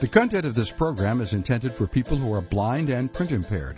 The content of this program is intended for people who are blind and print impaired.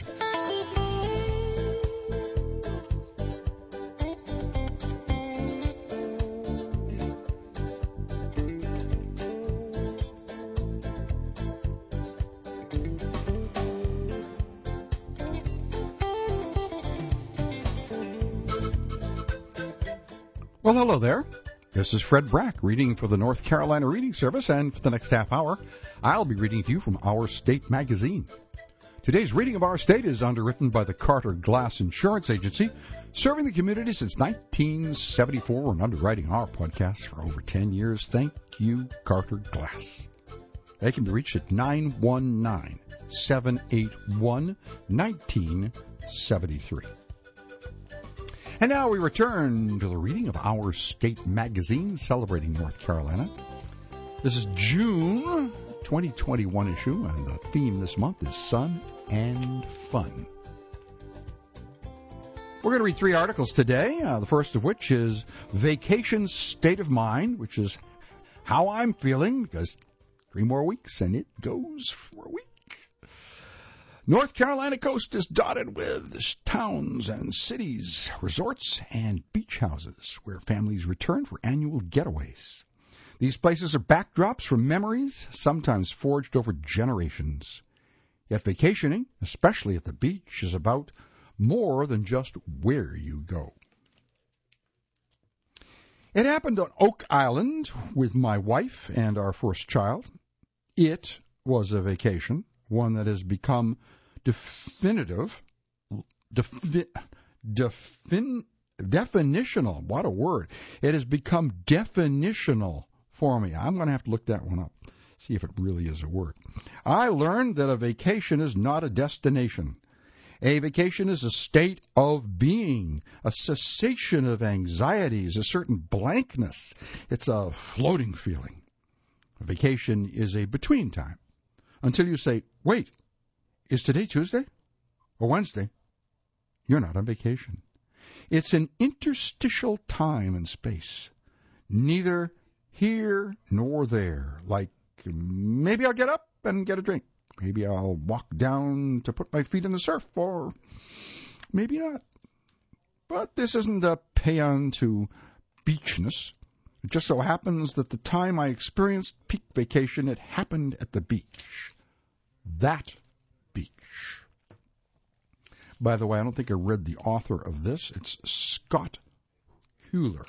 Well, hello there. This is Fred Brack reading for the North Carolina Reading Service, and for the next half hour, I'll be reading to you from Our State magazine. Today's reading of Our State is underwritten by the Carter Glass Insurance Agency, serving the community since 1974 and underwriting our podcast for over 10 years. Thank you, Carter Glass. They can be reached at 919-781-1973. And now we return to the reading of Our State magazine, celebrating North Carolina. This is June 2021 issue, and the theme this month is Sun and Fun. We're going to read 3 articles today, the first of which is Vacation State of Mind, which is how I'm feeling, because 3 more weeks and it goes for a week. North Carolina coast is dotted with towns and cities, resorts, and beach houses where families return for annual getaways. These places are backdrops for memories, sometimes forged over generations. Yet vacationing, especially at the beach, is about more than just where you go. It happened on Oak Island with my wife and our first child. It was a vacation, one that has become definitional. What a word. It has become definitional for me. I'm going to have to look that one up, see if it really is a word. I learned that a vacation is not a destination. A vacation is a state of being, a cessation of anxieties, a certain blankness. It's a floating feeling. A vacation is a between time until you say, wait, is today Tuesday or Wednesday? You're not on vacation. It's an interstitial time and space, neither here nor there. Like maybe I'll get up and get a drink. Maybe I'll walk down to put my feet in the surf, or maybe not. But this isn't a paean to beachness. It just so happens that the time I experienced peak vacation, it happened at the beach. That beach. By the way, I don't think I read the author of this. It's Scott Hewler.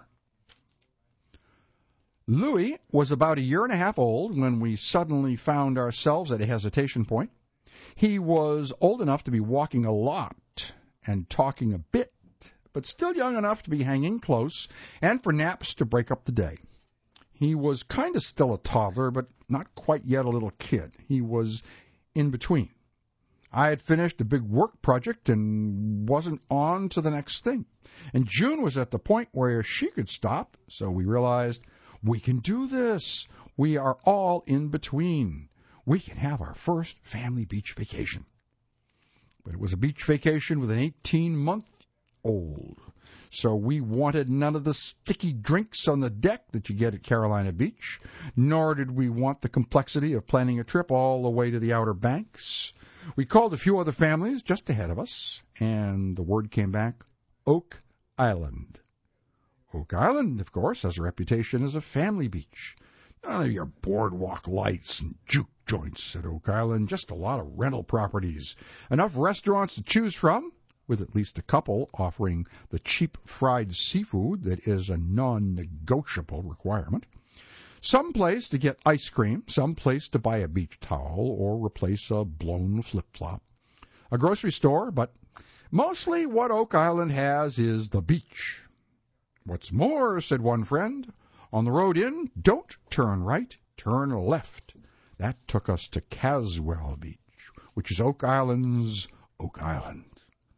Louis was about 1.5 years old when we suddenly found ourselves at a hesitation point. He was old enough to be walking a lot and talking a bit, but still young enough to be hanging close and for naps to break up the day. He was kind of still a toddler, but not quite yet a little kid. He was in between. I had finished a big work project and wasn't on to the next thing. And June was at the point where she could stop, so we realized we can do this. We are all in between. We can have our first family beach vacation. But it was a beach vacation with an 18-month-old. So we wanted none of the sticky drinks on the deck that you get at Carolina Beach, nor did we want the complexity of planning a trip all the way to the Outer Banks. We called a few other families just ahead of us, and the word came back, Oak Island. Oak Island, of course, has a reputation as a family beach. None of your boardwalk lights and juke joints at Oak Island, just a lot of rental properties. Enough restaurants to choose from, with at least a couple offering the cheap fried seafood that is a non-negotiable requirement. Some place to get ice cream, some place to buy a beach towel or replace a blown flip-flop. A grocery store, but mostly what Oak Island has is the beach. What's more, said one friend, on the road in, don't turn right, turn left. That took us to Caswell Beach, which is Oak Island's Oak Island.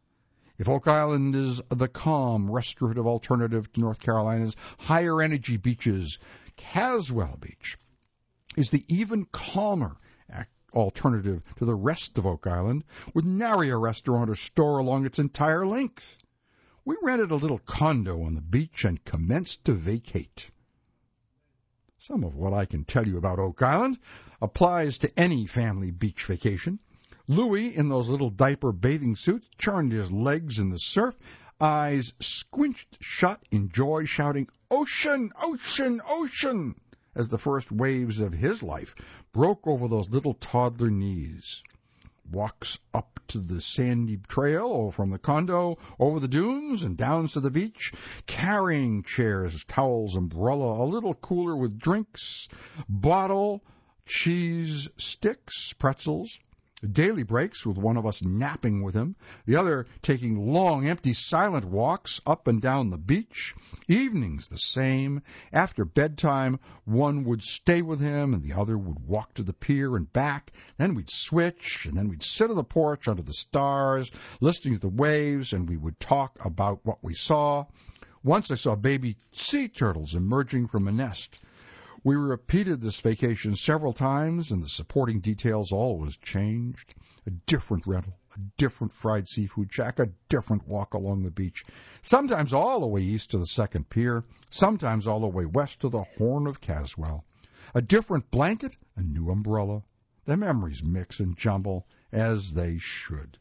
If Oak Island is the calm, restorative alternative to North Carolina's higher energy beaches, Caswell Beach is the even calmer alternative to the rest of Oak Island, with nary a restaurant or store along its entire length. We rented a little condo on the beach and commenced to vacate. Some of what I can tell you about Oak Island applies to any family beach vacation. Louis, in those little diaper bathing suits, churned his legs in the surf, eyes squinched shut in joy, shouting, "Ocean, ocean, ocean!" as the first waves of his life broke over those little toddler knees. Walks up to the sandy trail or from the condo, over the dunes and down to the beach, carrying chairs, towels, umbrella, a little cooler with drinks, bottle, cheese, sticks, pretzels. Daily breaks with one of us napping with him, the other taking long, empty, silent walks up and down the beach. Evenings the same. After bedtime, one would stay with him and the other would walk to the pier and back. Then we'd switch, and then we'd sit on the porch under the stars, listening to the waves, and we would talk about what we saw. Once I saw baby sea turtles emerging from a nest. We repeated this vacation several times, and the supporting details always changed. A different rental, a different fried seafood shack, a different walk along the beach. Sometimes all the way east to the second pier, sometimes all the way west to the Horn of Caswell. A different blanket, a new umbrella. The memories mix and jumble, as they should.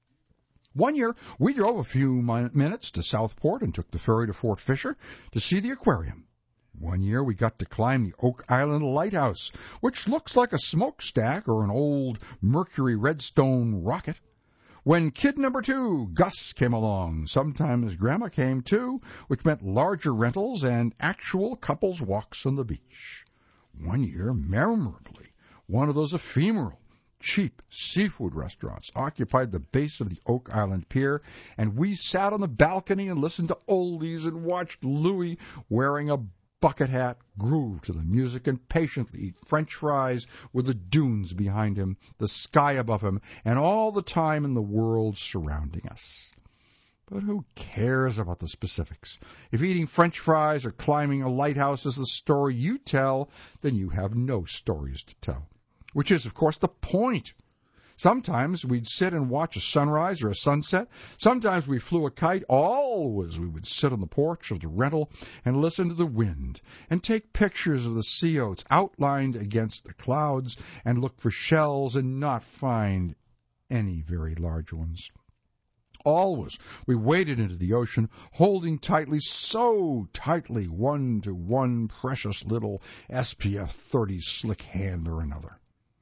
One year, we drove a few minutes to Southport and took the ferry to Fort Fisher to see the aquarium. One year we got to climb the Oak Island Lighthouse, which looks like a smokestack or an old Mercury Redstone rocket. When kid number 2, Gus, came along, sometimes Grandma came too, which meant larger rentals and actual couples walks on the beach. One year, memorably, one of those ephemeral, cheap seafood restaurants occupied the base of the Oak Island Pier, and we sat on the balcony and listened to oldies and watched Louis wearing a bucket hat, groove to the music, and patiently eat French fries with the dunes behind him, the sky above him, and all the time in the world surrounding us. But who cares about the specifics? If eating French fries or climbing a lighthouse is the story you tell, then you have no stories to tell. Which is, of course, the point. Sometimes we'd sit and watch a sunrise or a sunset. Sometimes we flew a kite. Always we would sit on the porch of the rental and listen to the wind and take pictures of the sea oats outlined against the clouds and look for shells and not find any very large ones. Always we waded into the ocean, holding tightly, so tightly, one to one precious little SPF 30 slick hand or another.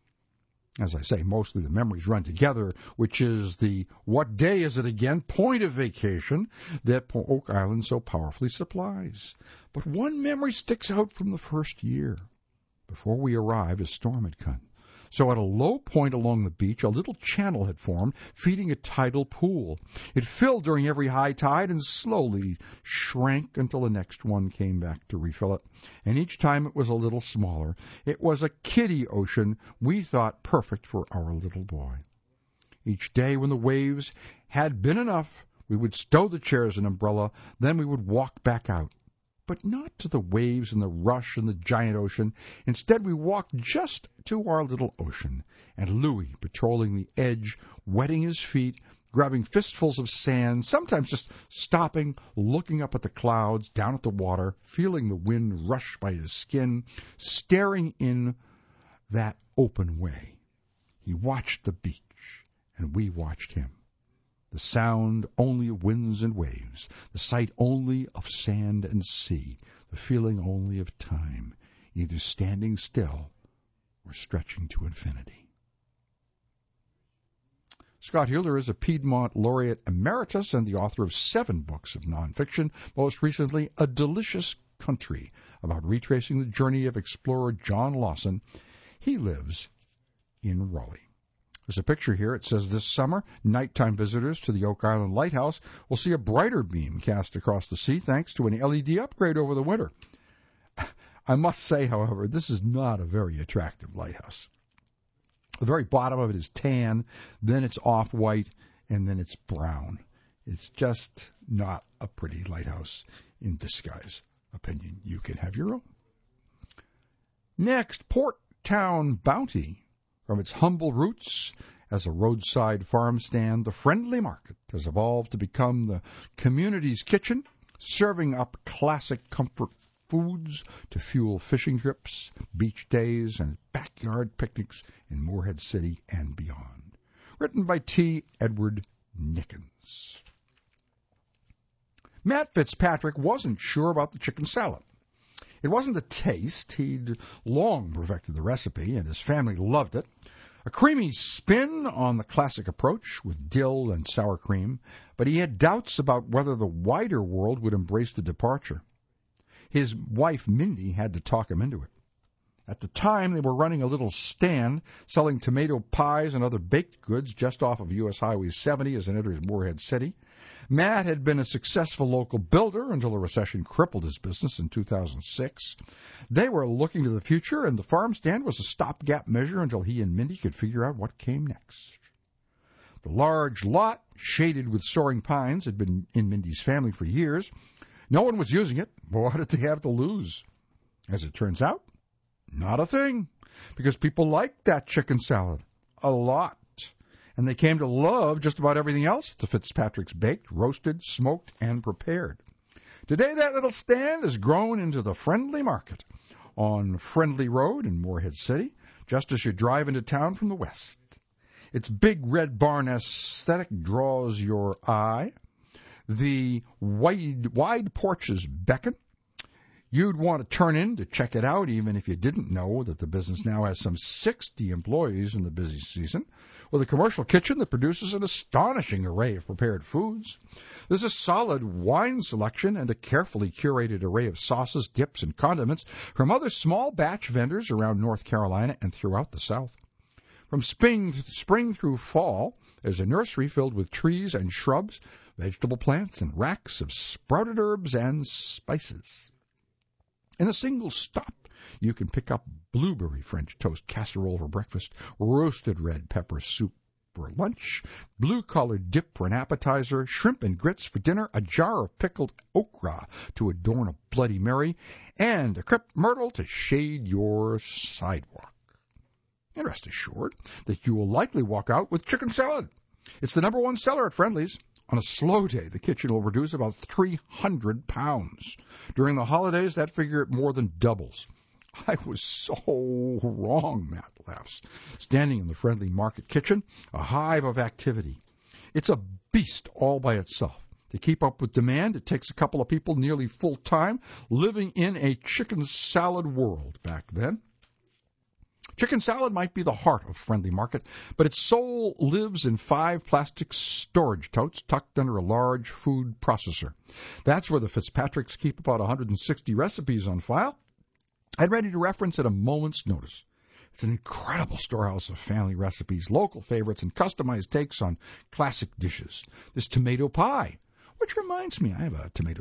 As I say, mostly the memories run together, which is the what day is it again point of vacation that Oak Island so powerfully supplies. But one memory sticks out from the first year. Before we arrived, a storm had come. So at a low point along the beach, a little channel had formed, feeding a tidal pool. It filled during every high tide and slowly shrank until the next one came back to refill it. And each time it was a little smaller. It was a kiddie ocean we thought perfect for our little boy. Each day when the waves had been enough, we would stow the chairs and umbrella, then we would walk back out. But not to the waves and the rush and the giant ocean. Instead, we walked just to our little ocean, and Louis patrolling the edge, wetting his feet, grabbing fistfuls of sand, sometimes just stopping, looking up at the clouds, down at the water, feeling the wind rush by his skin, staring in that open way. He watched the beach, and we watched him. The sound only of winds and waves, the sight only of sand and sea, the feeling only of time, either standing still or stretching to infinity. Scott Heuler is a Piedmont Laureate Emeritus and the author of 7 books of nonfiction, most recently A Delicious Country, about retracing the journey of explorer John Lawson. He lives in Raleigh. There's a picture here. It says this summer, nighttime visitors to the Oak Island Lighthouse will see a brighter beam cast across the sea thanks to an LED upgrade over the winter. I must say, however, this is not a very attractive lighthouse. The very bottom of it is tan, then it's off-white, and then it's brown. It's just not a pretty lighthouse in disguise. Opinion. You can have your own. Next, Port Town Bounty. From its humble roots as a roadside farm stand, the friendly market has evolved to become the community's kitchen, serving up classic comfort foods to fuel fishing trips, beach days, and backyard picnics in Morehead City and beyond. Written by T. Edward Nickens. Matt Fitzpatrick wasn't sure about the chicken salad. It wasn't the taste. He'd long perfected the recipe, and his family loved it. A creamy spin on the classic approach with dill and sour cream, but he had doubts about whether the wider world would embrace the departure. His wife, Mindy, had to talk him into it. At the time, they were running a little stand selling tomato pies and other baked goods just off of U.S. Highway 70 as it enters Morehead City. Matt had been a successful local builder until the recession crippled his business in 2006. They were looking to the future, and the farm stand was a stopgap measure until he and Mindy could figure out what came next. The large lot, shaded with soaring pines, had been in Mindy's family for years. No one was using it. What did they have to lose? As it turns out, not a thing, because people liked that chicken salad a lot. And they came to love just about everything else the Fitzpatricks baked, roasted, smoked, and prepared. Today, that little stand has grown into the Friendly Market on Friendly Road in Morehead City, just as you drive into town from the west. Its big red barn aesthetic draws your eye. The wide porches beckon. You'd want to turn in to check it out, even if you didn't know that the business now has some 60 employees in the busy season, with a commercial kitchen that produces an astonishing array of prepared foods. There's a solid wine selection and a carefully curated array of sauces, dips, and condiments from other small batch vendors around North Carolina and throughout the South. From spring through fall, there's a nursery filled with trees and shrubs, vegetable plants, and racks of sprouted herbs and spices. In a single stop, you can pick up blueberry French toast casserole for breakfast, roasted red pepper soup for lunch, blue-colored dip for an appetizer, shrimp and grits for dinner, a jar of pickled okra to adorn a Bloody Mary, and a crepe myrtle to shade your sidewalk. And rest assured that you will likely walk out with chicken salad. It's the number one seller at Friendly's. On a slow day, the kitchen will produce about 300 pounds. During the holidays, that figure more than doubles. I was so wrong, Matt laughs, standing in the Friendly Market kitchen, a hive of activity. It's a beast all by itself. To keep up with demand, it takes a couple of people nearly full-time living in a chicken salad world back then. Chicken salad might be the heart of Friendly Market, but its soul lives in 5 plastic storage totes tucked under a large food processor. That's where the Fitzpatricks keep about 160 recipes on file and ready to reference at a moment's notice. It's an incredible storehouse of family recipes, local favorites, and customized takes on classic dishes. This tomato pie, which reminds me, I have a tomato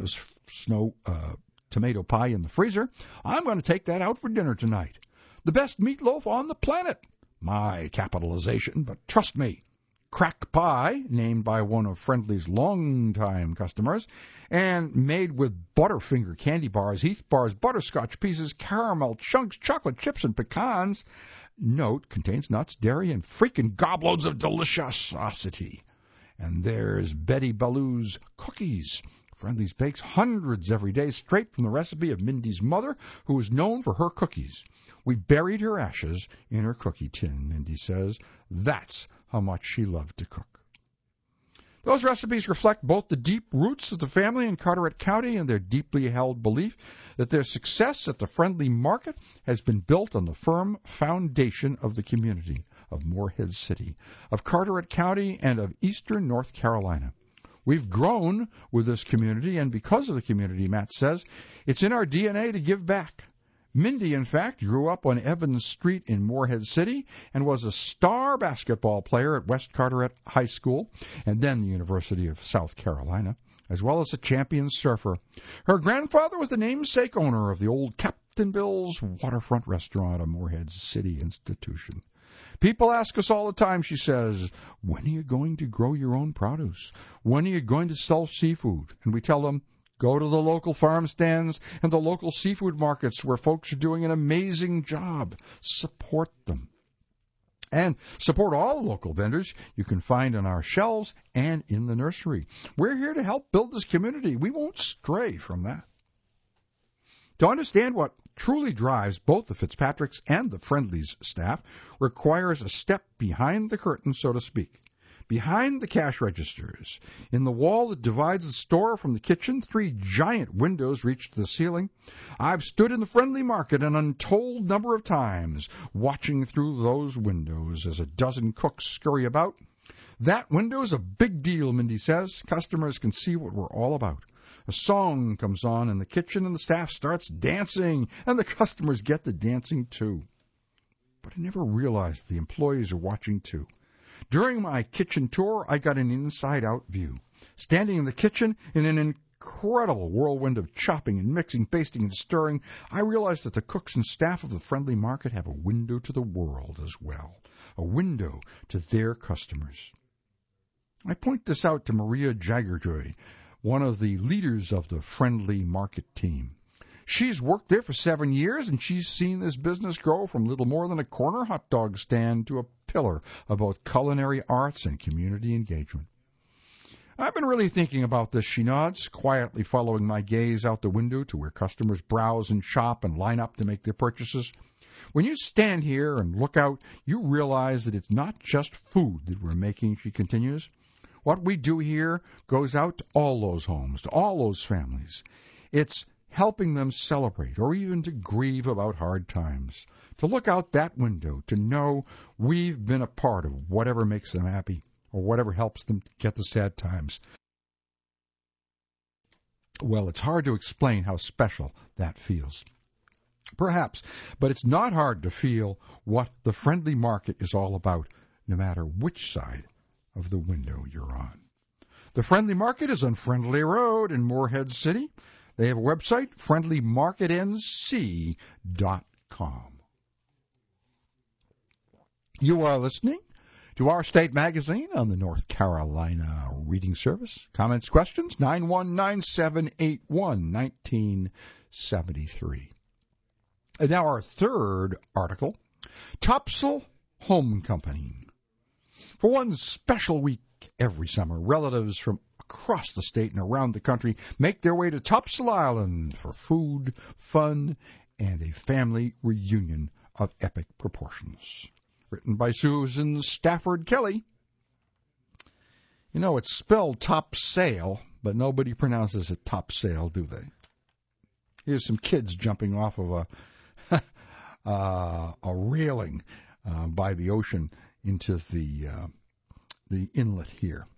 pie in the freezer. I'm going to take that out for dinner tonight. The best meatloaf on the planet. My capitalization, but trust me. Crack pie, named by one of Friendly's longtime customers, and made with Butterfinger candy bars, Heath bars, butterscotch pieces, caramel chunks, chocolate chips, and pecans. Note, contains nuts, dairy, and freaking gobloads of deliciosity. And there's Betty Ballou's cookies. Friendly's bakes hundreds every day, straight from the recipe of Mindy's mother, who was known for her cookies. We buried her ashes in her cookie tin, Mindy says. That's how much she loved to cook. Those recipes reflect both the deep roots of the family in Carteret County and their deeply held belief that their success at the Friendly Market has been built on the firm foundation of the community of Morehead City, of Carteret County, and of eastern North Carolina. We've grown with this community, and because of the community, Matt says, it's in our DNA to give back. Mindy, in fact, grew up on Evans Street in Morehead City and was a star basketball player at West Carteret High School and then the University of South Carolina, as well as a champion surfer. Her grandfather was the namesake owner of the old Captain Bill's waterfront restaurant, a Morehead City institution. People ask us all the time, she says, when are you going to grow your own produce? When are you going to sell seafood? And we tell them, go to the local farm stands and the local seafood markets where folks are doing an amazing job. Support them. And support all the local vendors you can find on our shelves and in the nursery. We're here to help build this community. We won't stray from that. To understand what truly drives both the Fitzpatricks and the Friendly's staff requires a step behind the curtain, so to speak. Behind the cash registers, in the wall that divides the store from the kitchen, 3 giant windows reach to the ceiling. I've stood in the Friendly Market an untold number of times, watching through those windows as a dozen cooks scurry about. That window's a big deal, Mindy says. Customers can see what we're all about. A song comes on in the kitchen and the staff starts dancing, and the customers get the dancing too. But I never realized the employees are watching too. During my kitchen tour, I got an inside-out view. Standing in the kitchen in an incredible whirlwind of chopping and mixing, basting and stirring, I realized that the cooks and staff of the Friendly Market have a window to the world as well, a window to their customers. I point this out to Maria Jaggerjoy, one of the leaders of the Friendly Market team. She's worked there for 7 years, and she's seen this business grow from little more than a corner hot dog stand to a pillar of both culinary arts and community engagement. I've been really thinking about this, she nods, quietly following my gaze out the window to where customers browse and shop and line up to make their purchases. When you stand here and look out, you realize that it's not just food that we're making, she continues. What we do here goes out to all those homes, to all those families. It's helping them celebrate or even to grieve about hard times, to look out that window, to know we've been a part of whatever makes them happy or whatever helps them get the sad times. Well, it's hard to explain how special that feels. Perhaps, but it's not hard to feel what the Friendly Market is all about, no matter which side of the window you're on. The Friendly Market is on Friendly Road in Moorhead City. They have a website, friendlymarketnc.com. You are listening to Our State Magazine on the North Carolina Reading Service. Comments, questions, 919-781-1973. And now our third article, Topsail Home Company. For one special week every summer, relatives from across the state and around the country make their way to Topsail Island for food, fun, and a family reunion of epic proportions. Written by Susan Stafford Kelly. You know, it's spelled topsail, but nobody pronounces it topsail, do they? Here's some kids jumping off of a railing by the ocean into the inlet here.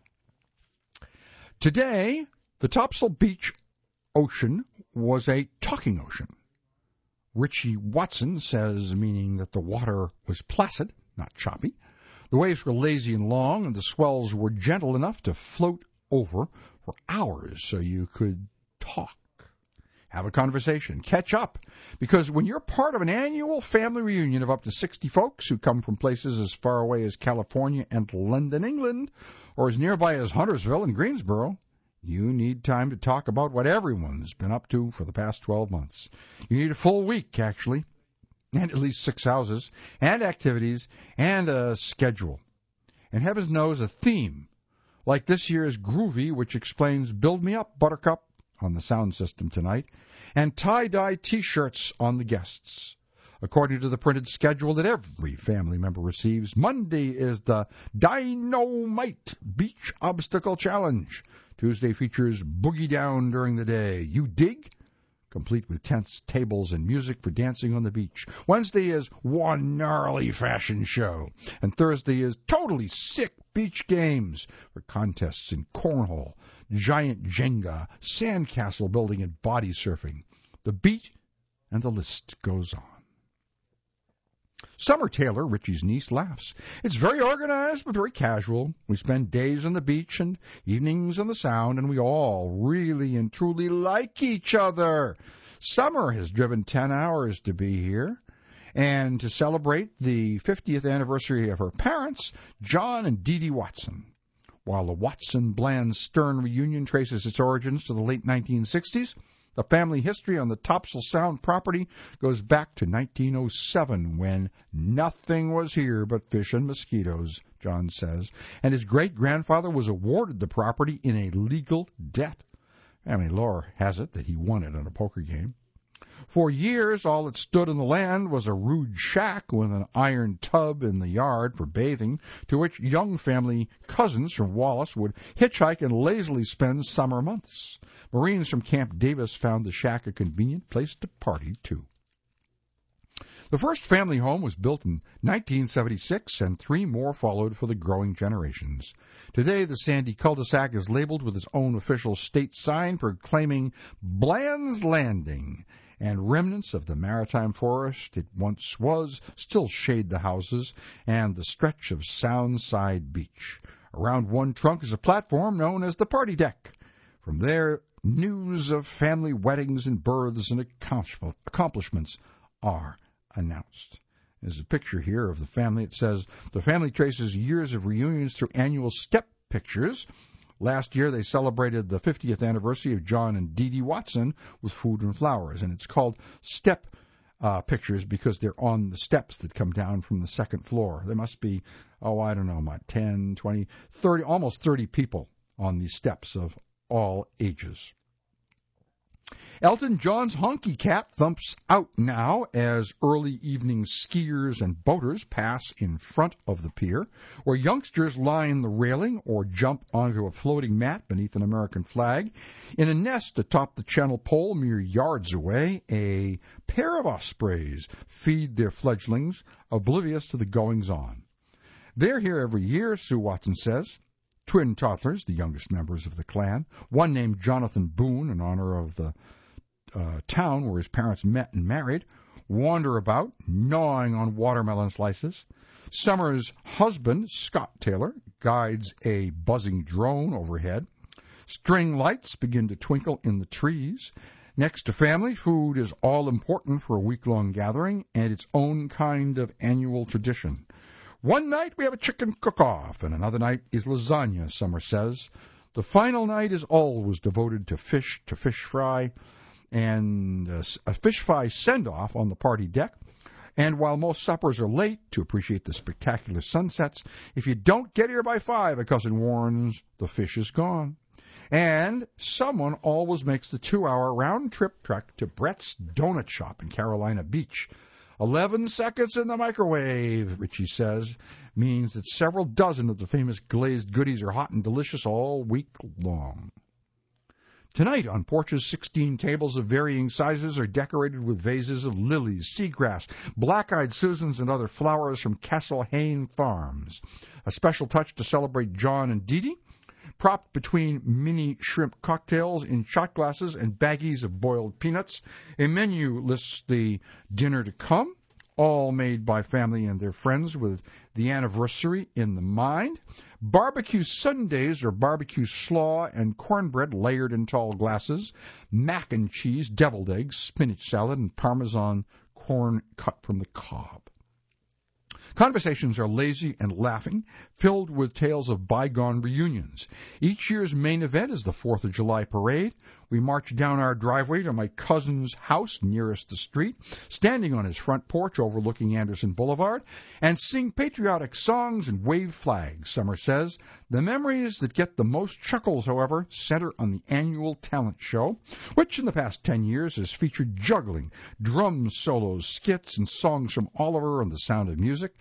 Today, the Topsail Beach ocean was a talking ocean. Richie Watson says, meaning that the water was placid, not choppy. The waves were lazy and long, and the swells were gentle enough to float over for hours so you could talk, have a conversation, catch up. Because when you're part of an annual family reunion of up to 60 folks who come from places as far away as California and London, England, or as nearby as Huntersville and Greensboro, you need time to talk about what everyone's been up to for the past 12 months. You need a full week, actually, and at least 6 houses, and activities, and a schedule. And heavens knows a theme, like this year's Groovy, which explains Build Me Up, Buttercup, on the sound system tonight, and tie-dye T-shirts on the guests. According to the printed schedule that every family member receives, Monday is the Dynamite Beach Obstacle Challenge. Tuesday features Boogie Down during the day. You dig? Complete with tents, tables, and music for dancing on the beach. Wednesday is One Gnarly Fashion Show. And Thursday is Totally Sick Beach Games for contests in cornhole, giant Jenga, sandcastle building, and body surfing. The beat and the list goes on. Summer Taylor, Richie's niece, laughs. It's very organized but very casual. We spend days on the beach and evenings on the Sound, and we all really and truly like each other. Summer has driven 10 hours to be here. And to celebrate the 50th anniversary of her parents, John and Dee Dee Watson. While the Watson-Bland-Stern reunion traces its origins to the late 1960s, the family history on the Topsail Sound property goes back to 1907 when nothing was here but fish and mosquitoes, John says, and his great-grandfather was awarded the property in a legal debt. Family lore has it that he won it on a poker game. For years, all that stood in the land was a rude shack with an iron tub in the yard for bathing, to which young family cousins from Wallace would hitchhike and lazily spend summer months. Marines from Camp Davis found the shack a convenient place to party, too. The first family home was built in 1976, and 3 more followed for the growing generations. Today, the Sandy cul-de-sac is labeled with its own official state sign proclaiming Bland's Landing, and remnants of the maritime forest it once was still shade the houses and the stretch of Soundside Beach. Around one trunk is a platform known as the party deck. From there, news of family weddings and births and accomplishments are announced. There's a picture here of the family. It says, the family traces years of reunions through annual step pictures. Last year, they celebrated the 50th anniversary of John and Dee Dee Watson with food and flowers, and it's called step pictures because they're on the steps that come down from the second floor. There must be, 10, 20, 30, almost 30 people on these steps of all ages. Elton John's Honky Cat thumps out now as early evening skiers and boaters pass in front of the pier, where youngsters line the railing or jump onto a floating mat beneath an American flag. In a nest atop the channel pole mere yards away, a pair of ospreys feed their fledglings, oblivious to the goings-on. They're here every year, Sue Watson says. Twin toddlers, the youngest members of the clan, one named Jonathan Boone in honor of the town where his parents met and married, wander about, gnawing on watermelon slices. Summer's husband, Scott Taylor, guides a buzzing drone overhead. String lights begin to twinkle in the trees. Next to family, food is all important for a week-long gathering and its own kind of annual tradition. One night we have a chicken cook-off, and another night is lasagna, Summer says. The final night is always devoted to fish fry, and a fish fry send-off on the party deck. And while most suppers are late to appreciate the spectacular sunsets, if you don't get here by 5, a cousin warns, the fish is gone. And someone always makes the 2-hour round-trip trek to Brett's Donut Shop in Carolina Beach. 11 seconds in the microwave, Richie says, means that several dozen of the famous glazed goodies are hot and delicious all week long. Tonight on porches, 16 tables of varying sizes are decorated with vases of lilies, seagrass, black-eyed Susans, and other flowers from Castle Hayne Farms. A special touch to celebrate John and Dee Dee. Propped between mini shrimp cocktails in shot glasses and baggies of boiled peanuts, a menu lists the dinner to come, all made by family and their friends with the anniversary in the mind. Barbecue sundaes or barbecue slaw and cornbread layered in tall glasses, mac and cheese, deviled eggs, spinach salad, and Parmesan corn cut from the cob. Conversations are lazy and laughing, filled with tales of bygone reunions. Each year's main event is the 4th of July parade. We march down our driveway to my cousin's house nearest the street, standing on his front porch overlooking Anderson Boulevard, and sing patriotic songs and wave flags, Summer says. The memories that get the most chuckles, however, center on the annual talent show, which in the past 10 years has featured juggling, drum solos, skits, and songs from Oliver and the Sound of Music.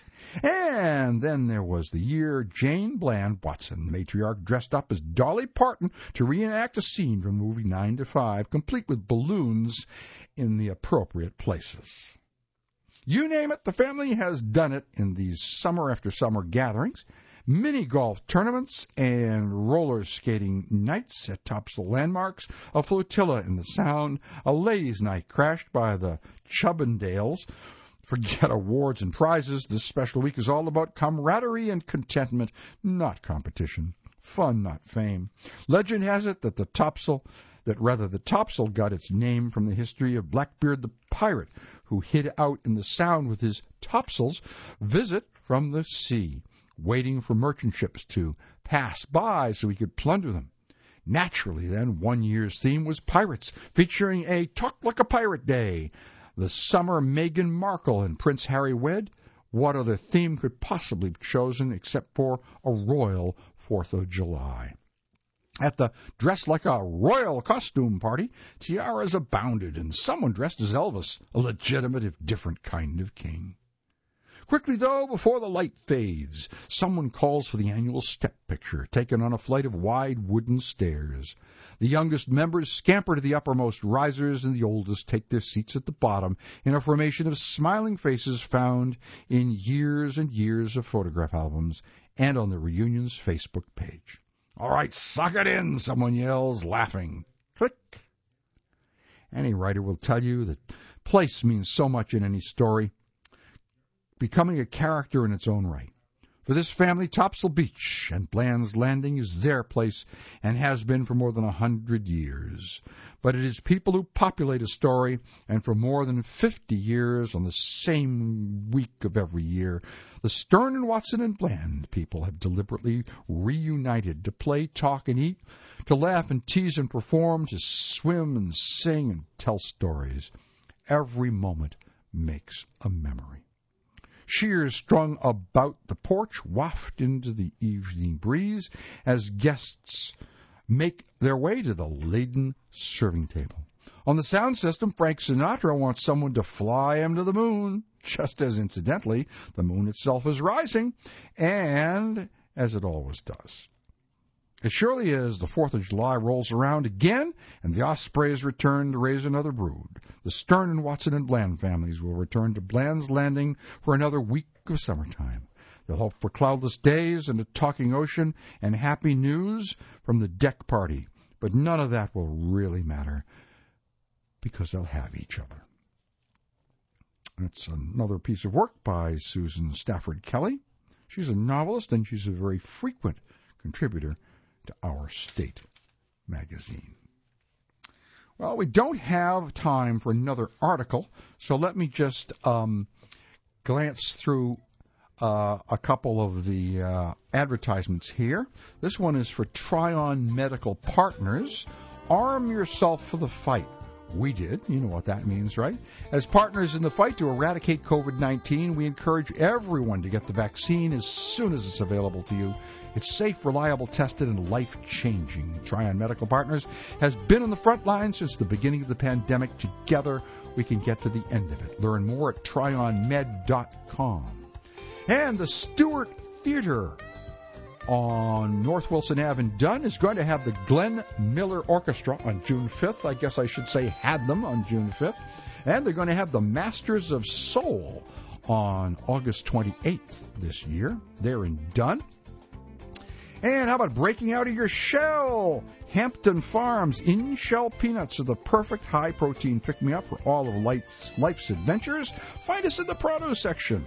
And then there was the year Jane Bland Watson, the matriarch, dressed up as Dolly Parton to reenact a scene from the movie 9 to 5, complete with balloons in the appropriate places. You name it, the family has done it in these summer after summer gatherings, mini golf tournaments, and roller skating nights at Topsail Landmarks, a flotilla in the Sound, a ladies' night crashed by the Chubbendales. Forget awards and prizes. This special week is all about camaraderie and contentment, not competition. Fun, not fame. Legend has it that the Topsail got its name from the history of Blackbeard the pirate, who hid out in the Sound with his topsails, visit from the sea, waiting for merchant ships to pass by so he could plunder them. Naturally, then, one year's theme was pirates, featuring a Talk Like a Pirate Day. The summer Meghan Markle and Prince Harry wed. What other theme could possibly be chosen except for a royal 4th of July? At the Dress Like a Royal costume party, tiaras abounded, and someone dressed as Elvis, a legitimate if different kind of king. Quickly, though, before the light fades, someone calls for the annual step picture, taken on a flight of wide wooden stairs. The youngest members scamper to the uppermost risers, and the oldest take their seats at the bottom in a formation of smiling faces found in years and years of photograph albums and on the reunion's Facebook page. "All right, suck it in," someone yells, laughing. Click. Any writer will tell you that place means so much in any story, becoming a character in its own right. For this family, Topsail Beach and Bland's Landing is their place and has been for more than 100 years. But it is people who populate a story, and for more than 50 years on the same week of every year, the Stern and Watson and Bland people have deliberately reunited to play, talk, and eat, to laugh and tease and perform, to swim and sing and tell stories. Every moment makes a memory. Cheers strung about the porch waft into the evening breeze as guests make their way to the laden serving table. On the sound system, Frank Sinatra wants someone to fly him to the moon, just as incidentally, the moon itself is rising, and as it always does. As surely as the 4th of July rolls around again and the Ospreys return to raise another brood, the Stern and Watson and Bland families will return to Bland's Landing for another week of summertime. They'll hope for cloudless days and a talking ocean and happy news from the deck party. But none of that will really matter because they'll have each other. That's another piece of work by Susan Stafford Kelly. She's a novelist and she's a very frequent contributor to Our State magazine. Well, we don't have time for another article, so let me just glance through a couple of the advertisements here. This one is for Tryon Medical Partners. Arm yourself for the fight. We did. You know what that means, right? As partners in the fight to eradicate COVID-19, we encourage everyone to get the vaccine as soon as it's available to you. It's safe, reliable, tested, and life-changing. Tryon Medical Partners has been on the front line since the beginning of the pandemic. Together, we can get to the end of it. Learn more at tryonmed.com. And the Stewart Theater on North Wilson Ave in Dunn is going to have the Glenn Miller Orchestra on June 5th. I guess I should say had them on June 5th. And they're going to have the Masters of Soul on August 28th this year. They're in Dunn. And how about breaking out of your shell? Hampton Farms in-shell peanuts are the perfect high-protein pick-me-up for all of life's adventures. Find us in the produce section,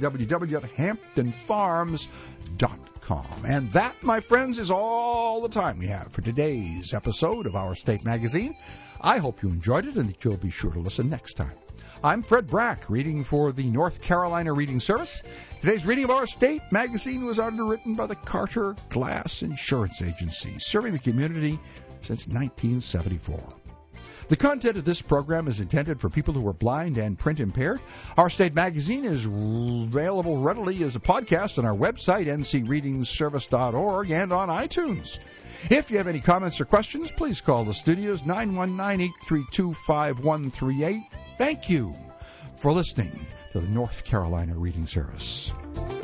www.hamptonfarms.com. And that, my friends, is all the time we have for today's episode of Our State Magazine. I hope you enjoyed it and that you'll be sure to listen next time. I'm Fred Brack, reading for the North Carolina Reading Service. Today's reading of Our State Magazine was underwritten by the Carter Glass Insurance Agency, serving the community since 1974. The content of this program is intended for people who are blind and print impaired. Our State Magazine is available readily as a podcast on our website, ncreadingservice.org, and on iTunes. If you have any comments or questions, please call the studios 919-832-5138. Thank you for listening to the North Carolina Reading Service.